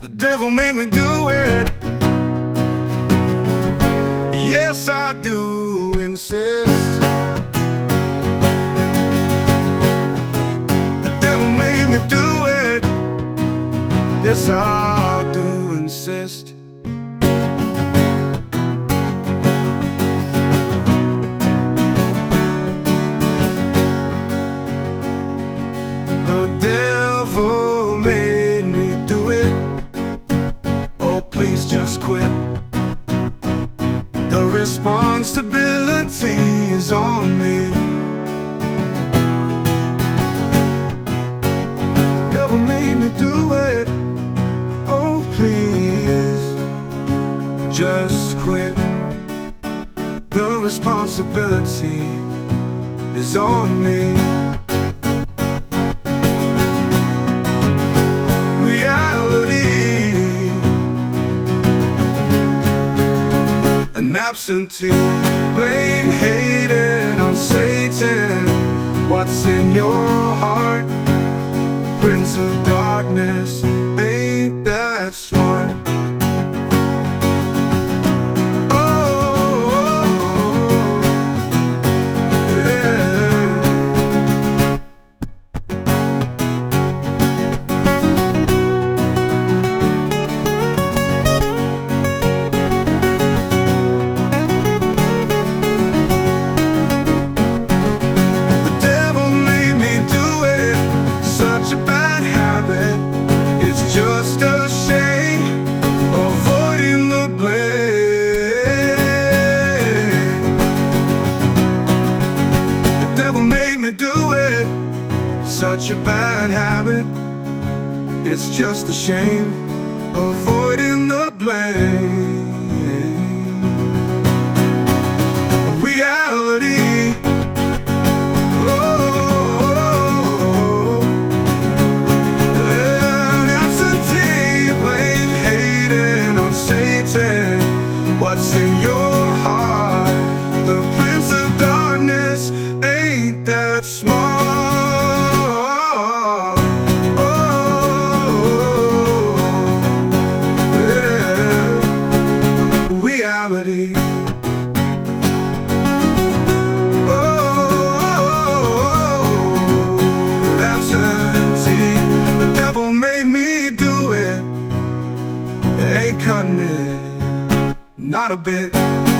The devil made me do it. Yes, I do insist. The devil made me do it. Yes, I do insist. The devil made me do it. Oh, please just quit. The responsibility is on me. Devil made me do it. Oh, please just quit. The responsibility is on me. An absentee, blame, hating on Satan. What's in your heart? Prince of darkness, ain't that smart? Just a shame, avoiding the blame. The devil made me do it. Such a bad habit. It's just a shame, avoiding the blame. Reality. What's in your heart? The Prince of Darkness ain't that smart. Oh, yeah. Reality. Oh, absentee. The devil made me do it. Ain't cutting it. Not a bit.